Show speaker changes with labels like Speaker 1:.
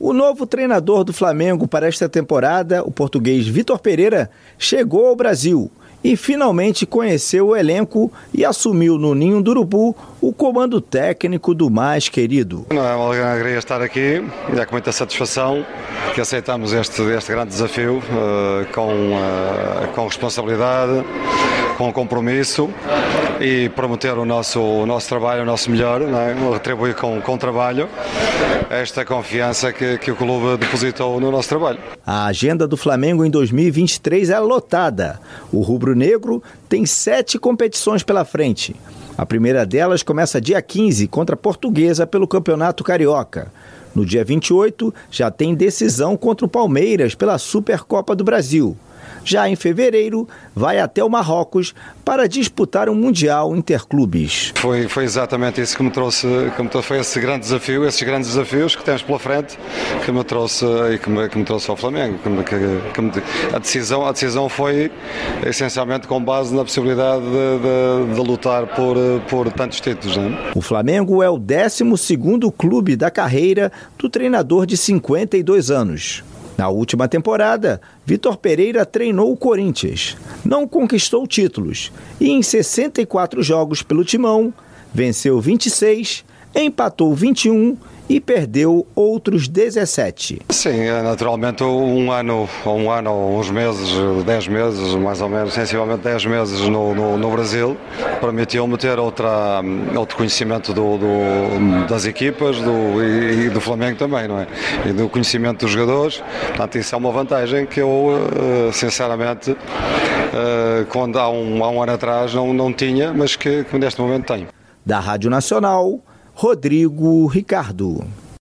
Speaker 1: O novo treinador do Flamengo para esta temporada, o português Vitor Pereira, chegou ao Brasil e finalmente conheceu o elenco e assumiu no Ninho do Urubu o comando técnico do mais querido.
Speaker 2: É uma alegria estar aqui e é com muita satisfação que aceitamos este grande desafio com responsabilidade, com compromisso e prometer o nosso trabalho, o nosso melhor, não é? Retribuir com trabalho esta confiança que o clube depositou no nosso trabalho.
Speaker 1: A agenda do Flamengo em 2023 é lotada. O rubro-negro tem 7 competições pela frente. A primeira delas começa dia 15 contra a Portuguesa pelo Campeonato Carioca. No dia 28 já tem decisão contra o Palmeiras pela Supercopa do Brasil. Já em fevereiro, vai até o Marrocos para disputar um Mundial Interclubes.
Speaker 2: Foi exatamente isso que me trouxe, foi esse grande desafio, esses grandes desafios que temos pela frente, que me trouxe ao Flamengo. A decisão foi essencialmente com base na possibilidade de lutar por tantos títulos. Não é?
Speaker 1: O Flamengo é o 12º clube da carreira do treinador de 52 anos. Na última temporada, Vitor Pereira treinou o Corinthians, não conquistou títulos e em 64 jogos pelo Timão, venceu 26, empatou 21 e perdeu outros 17.
Speaker 2: Sim, naturalmente um ano, uns meses, 10 meses, mais ou menos, sensivelmente 10 meses no Brasil, permitiu-me ter outro conhecimento das equipas e do Flamengo também, não é? E do conhecimento dos jogadores. Portanto, isso é uma vantagem que eu, sinceramente, quando há um ano atrás não tinha, mas que neste momento tenho.
Speaker 1: Da Rádio Nacional, Rodrigo Ricardo.